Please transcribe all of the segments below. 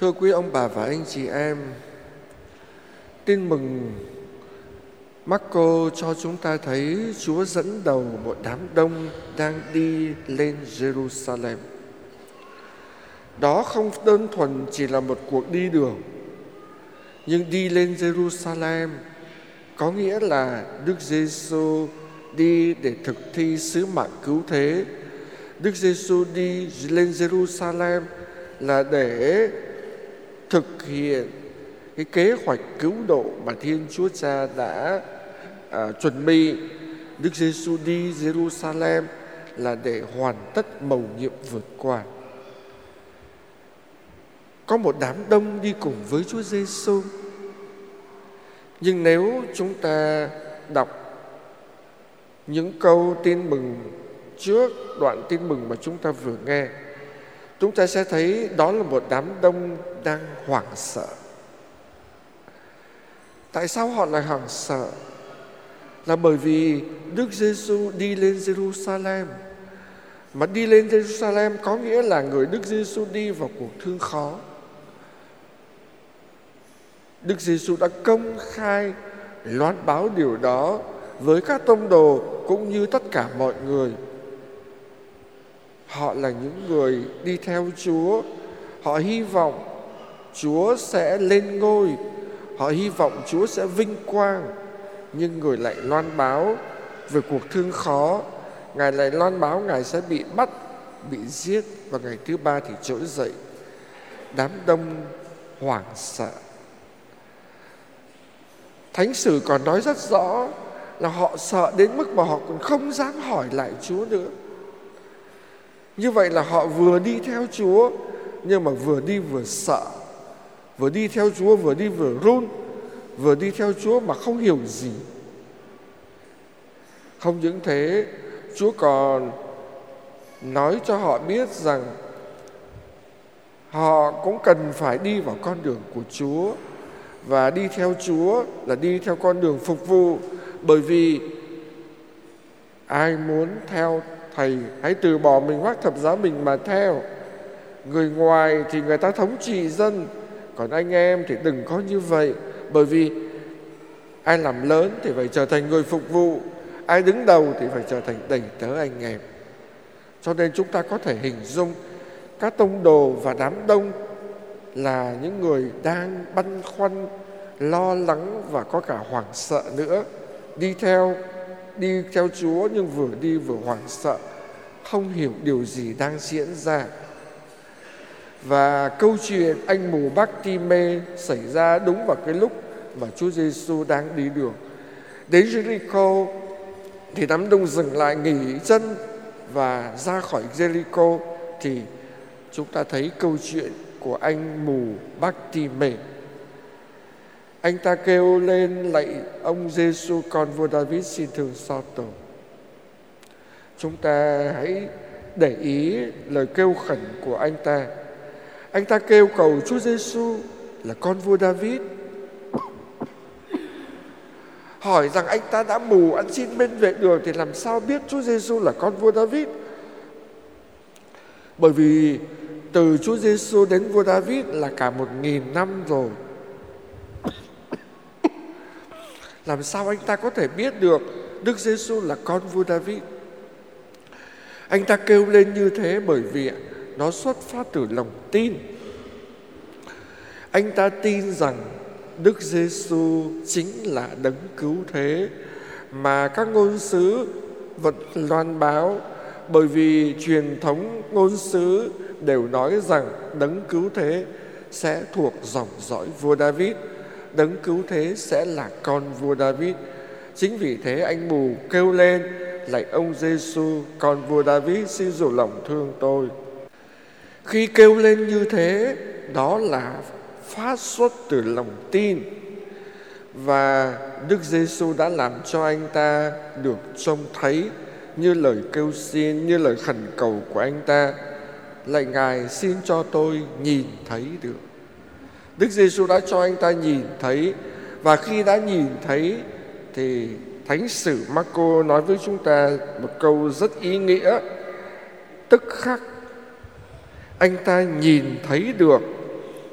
Thưa quý ông bà và anh chị em, tin mừng Marco cho chúng ta thấy Chúa dẫn đầu một đám đông đang đi lên Jerusalem. Đó không đơn thuần chỉ là một cuộc đi đường, nhưng đi lên Jerusalem có nghĩa là Đức Giêsu đi để thực thi sứ mạng cứu thế. Đức Giêsu đi lên Jerusalem là để thực hiện cái kế hoạch cứu độ mà Thiên Chúa Cha đã chuẩn bị. Đức Giêsu đi Jerusalem là để hoàn tất mầu nhiệm vượt qua. Có một đám đông đi cùng với Chúa Giêsu. Nhưng nếu chúng ta đọc những câu tin mừng trước đoạn tin mừng mà chúng ta vừa nghe, chúng ta sẽ thấy đó là một đám đông đang hoảng sợ. Tại sao họ lại hoảng sợ? Là bởi vì Đức Giêsu đi lên Jerusalem. Mà đi lên Jerusalem có nghĩa là người Đức Giêsu đi vào cuộc thương khó. Đức Giêsu đã công khai loan báo điều đó với các tông đồ cũng như tất cả mọi người. Họ là những người đi theo Chúa. Họ hy vọng Chúa sẽ lên ngôi. Họ hy vọng Chúa sẽ vinh quang. Nhưng người lại loan báo về cuộc thương khó. Ngài lại loan báo Ngài sẽ bị bắt, bị giết, và ngày thứ ba thì trỗi dậy. Đám đông hoảng sợ. Thánh sử còn nói rất rõ là họ sợ đến mức mà họ còn không dám hỏi lại Chúa nữa. Như vậy là họ vừa đi theo Chúa, nhưng mà vừa đi vừa sợ. Vừa đi theo Chúa vừa đi vừa run. Vừa đi theo Chúa mà không hiểu gì. Không những thế, Chúa còn nói cho họ biết rằng họ cũng cần phải đi vào con đường của Chúa. Và đi theo Chúa là đi theo con đường phục vụ. Bởi vì ai muốn theo Thầy hãy từ bỏ mình vác thập giá mình mà theo. Người ngoài thì người ta thống trị dân, còn anh em thì đừng có như vậy. Bởi vì ai làm lớn thì phải trở thành người phục vụ, ai đứng đầu thì phải trở thành đầy tớ anh em. Cho nên chúng ta có thể hình dung các tông đồ và đám đông là những người đang băn khoăn, lo lắng và có cả hoảng sợ nữa. Đi theo Chúa nhưng vừa đi vừa hoảng sợ, không hiểu điều gì đang diễn ra. Và câu chuyện anh mù Bác-ti-mê xảy ra đúng vào cái lúc mà Chúa Giêsu đang đi đường. Đến Jericho thì đám đông dừng lại nghỉ chân, và ra khỏi Jericho thì chúng ta thấy câu chuyện của anh mù Bác-ti-mê. Anh ta kêu lên lạy ông Giêsu, con vua David, xin thương xót tôi. Chúng ta hãy để ý lời kêu khẩn của anh ta. Anh ta kêu cầu Chúa Giêsu là con vua David. Hỏi rằng anh ta đã mù ăn xin bên vệ đường thì làm sao biết Chúa Giêsu là con vua David? Bởi vì từ Chúa Giêsu đến vua David là cả 1000 năm rồi. Làm sao anh ta có thể biết được Đức Giêsu là con vua David? Anh ta kêu lên như thế bởi vì nó xuất phát từ lòng tin. Anh ta tin rằng Đức Giêsu chính là đấng cứu thế mà các ngôn sứ vẫn loan báo. Bởi vì truyền thống ngôn sứ đều nói rằng đấng cứu thế sẽ thuộc dòng dõi vua David. Đấng cứu thế sẽ là con vua David. Chính vì thế anh mù kêu lên lạy ông Giêsu, con vua David, xin rủ lòng thương tôi. Khi kêu lên như thế, đó là phát xuất từ lòng tin. Và Đức Giêsu đã làm cho anh ta được trông thấy như lời kêu xin, như lời khẩn cầu của anh ta. Lạy Ngài, xin cho tôi nhìn thấy được. Đức Giêsu đã cho anh ta nhìn thấy. Và khi đã nhìn thấy thì Thánh sử Marco nói với chúng ta một câu rất ý nghĩa. Tức khắc anh ta nhìn thấy được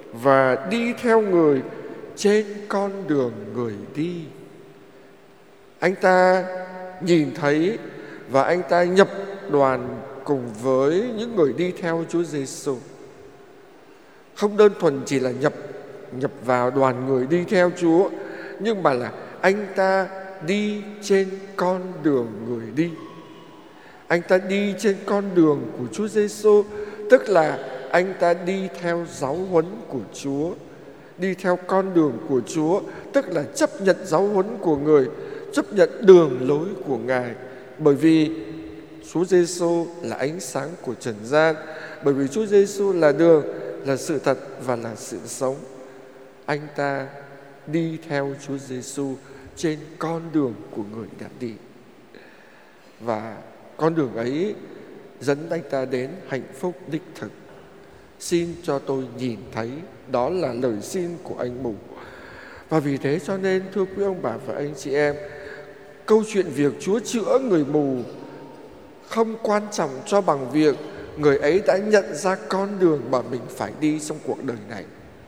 và đi theo người trên con đường người đi. Anh ta nhìn thấy và anh ta nhập đoàn cùng với những người đi theo Chúa Giêsu. Không đơn thuần chỉ là nhập vào đoàn người đi theo Chúa, nhưng mà là anh ta đi trên con đường người đi. Anh ta đi trên con đường của Chúa Giêsu, tức là anh ta đi theo giáo huấn của Chúa, đi theo con đường của Chúa, tức là chấp nhận giáo huấn của người, chấp nhận đường lối của Ngài. Bởi vì Chúa Giêsu là ánh sáng của trần gian, bởi vì Chúa Giêsu là đường, là sự thật và là sự sống. Anh ta đi theo Chúa Giêsu trên con đường của người đã đi. Và con đường ấy dẫn anh ta đến hạnh phúc đích thực. Xin cho tôi nhìn thấy, đó là lời xin của anh mù. Và vì thế cho nên thưa quý ông bà và anh chị em, câu chuyện việc Chúa chữa người mù không quan trọng cho bằng việc người ấy đã nhận ra con đường mà mình phải đi trong cuộc đời này.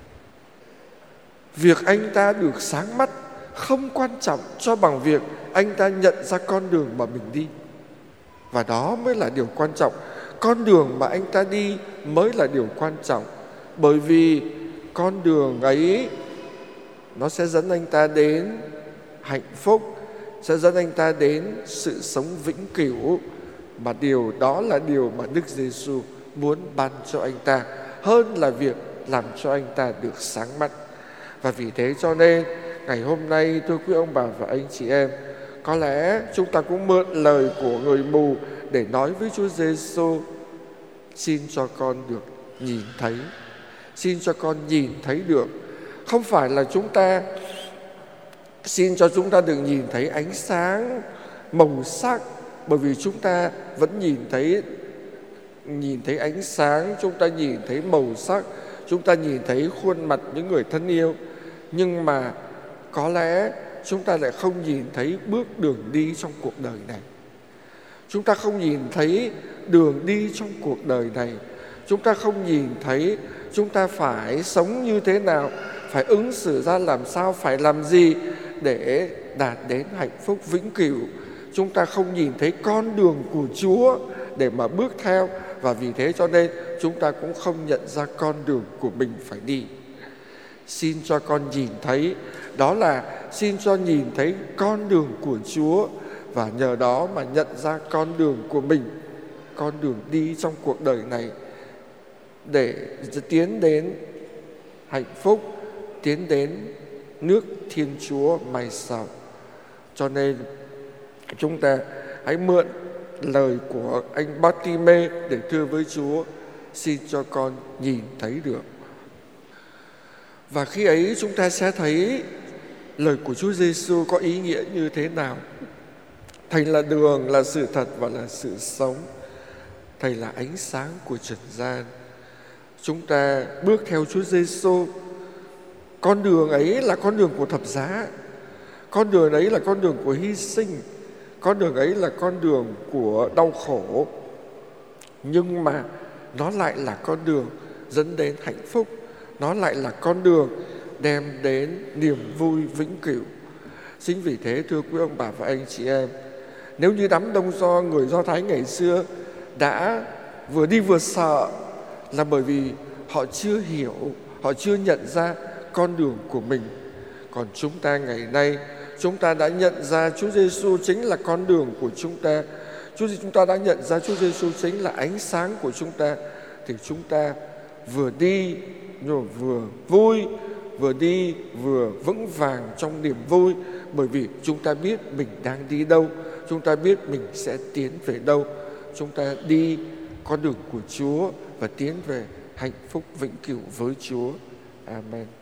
Việc anh ta được sáng mắt không quan trọng cho bằng việc anh ta nhận ra con đường mà mình đi. Và đó mới là điều quan trọng. Con đường mà anh ta đi mới là điều quan trọng. Bởi vì con đường ấy nó sẽ dẫn anh ta đến hạnh phúc, sẽ dẫn anh ta đến sự sống vĩnh cửu. Mà điều đó là điều mà Đức Giêsu muốn ban cho anh ta, hơn là việc làm cho anh ta được sáng mắt. Và vì thế cho nên ngày hôm nay thưa quý ông bà và anh chị em, có lẽ chúng ta cũng mượn lời của người mù để nói với Chúa Giêsu: xin cho con được nhìn thấy, xin cho con nhìn thấy được. Không phải là chúng ta xin cho chúng ta được nhìn thấy ánh sáng, màu sắc, bởi vì chúng ta vẫn nhìn thấy ánh sáng, chúng ta nhìn thấy màu sắc, chúng ta nhìn thấy khuôn mặt những người thân yêu. Nhưng mà có lẽ chúng ta lại không nhìn thấy bước đường đi trong cuộc đời này. Chúng ta không nhìn thấy đường đi trong cuộc đời này. Chúng ta không nhìn thấy chúng ta phải sống như thế nào, phải ứng xử ra làm sao, phải làm gì để đạt đến hạnh phúc vĩnh cửu. Chúng ta không nhìn thấy con đường của Chúa để mà bước theo. Và vì thế cho nên chúng ta cũng không nhận ra con đường của mình phải đi. Xin cho con nhìn thấy, đó là xin cho nhìn thấy con đường của Chúa, và nhờ đó mà nhận ra con đường của mình, con đường đi trong cuộc đời này, để tiến đến hạnh phúc, tiến đến nước Thiên Chúa mai sau. Cho nên chúng ta hãy mượn lời của anh Bát-ti-mê để thưa với Chúa: xin cho con nhìn thấy được. Và khi ấy chúng ta sẽ thấy lời của Chúa Giêsu có ý nghĩa như thế nào. Thầy là đường, là sự thật và là sự sống. Thầy là ánh sáng của trần gian. Chúng ta bước theo Chúa Giêsu. Con đường ấy là con đường của thập giá. Con đường ấy là con đường của hy sinh. Con đường ấy là con đường của đau khổ. Nhưng mà nó lại là con đường dẫn đến hạnh phúc. Nó lại là con đường đem đến niềm vui vĩnh cửu. Chính vì thế thưa quý ông bà và anh chị em, nếu như đám đông người Do Thái ngày xưa đã vừa đi vừa sợ, là bởi vì họ chưa hiểu, họ chưa nhận ra con đường của mình. Còn chúng ta ngày nay, chúng ta đã nhận ra Chúa Giêsu chính là con đường của chúng ta. Chúng ta đã nhận ra Chúa Giêsu chính là ánh sáng của chúng ta. Thì chúng ta vừa đi nhưng vừa vui, vừa đi vừa vững vàng trong niềm vui. Bởi vì chúng ta biết mình đang đi đâu, chúng ta biết mình sẽ tiến về đâu. Chúng ta đi con đường của Chúa và tiến về hạnh phúc vĩnh cửu với Chúa. Amen.